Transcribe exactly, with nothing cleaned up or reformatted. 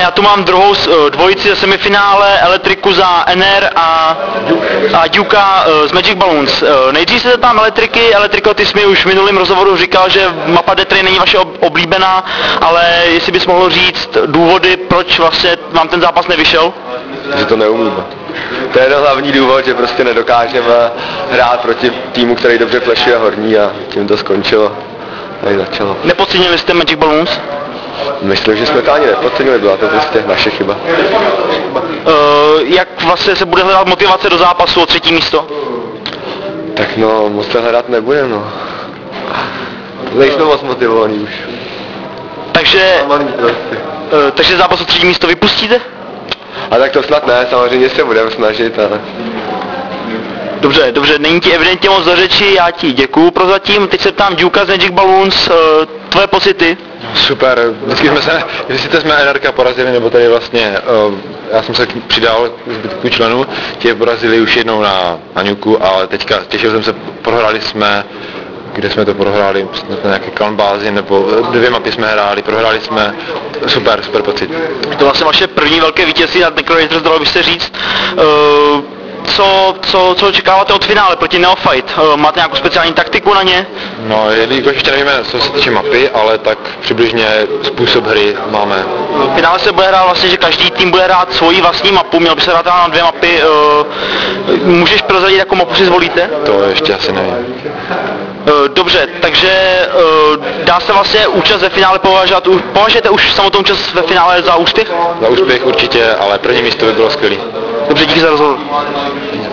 já tu mám druhou dvojici ze semifinále, Elektriku za N R a, a Duka z Magic Balloons. Nejdřív se zeptám Elektriky. Elektriko, ty jsi mi už v minulém rozhovoru říkal, že mapa Detry není vaše oblíbená, ale jestli bys mohl říct důvody, proč vlastně vám ten zápas nevyšel? Že to neumíme. To je ten hlavní důvod, že prostě nedokážeme hrát proti týmu, který dobře flashuje horní a tím to skončilo. Tady začalo. Nepodcenili jste Magic Balloons? Myslím, že jsme to ani nepodcenili, byla to prostě naše chyba. Uh, jak vlastně se bude hledat motivace do zápasu o třetí místo? Tak no, moc se hledat nebude, no. Nejsme moc motivovaní už. Takže, uh, takže zápas o třetí místo vypustíte? A tak to snad ne, samozřejmě se budeme snažit, ale... Dobře, dobře, není ti evidentně moc do řeči, já ti děkuju prozatím. Teď se ptám Duka z Magic Balloons, uh, tvoje pocity? Super, vždycky jsme se, jestli jsme N R K porazili, nebo tady vlastně, uh, já jsem se přidal k zbytku členů, tě porazili už jednou na, na Nuku, ale teďka těšil jsem se, prohráli jsme, kde jsme to prohráli, na nějaké kanbázi, nebo dvě mapy jsme hráli, prohráli jsme, super, super pocit. To vlastně vaše první velké vítězství nad Necrorators, dalo by se říct. Uh, Co, co, co očekáváte od finále proti Neophyte? Máte nějakou speciální taktiku na ně? No, jelikož ještě nevíme, co se týče mapy, ale tak přibližně způsob hry máme. V finále se bude hrát vlastně, že každý tým bude hrát svoji vlastní mapu, měl by se hrát na dvě mapy. Můžeš prozradit, jakou mapu si zvolíte? To ještě asi nevím. Dobře, takže dá se vlastně účast ve finále považovat, považujete už samotnou účast ve finále za úspěch? Za úspěch určitě, ale první místo by bylo skvělý. Dobře, díky za rozhovor.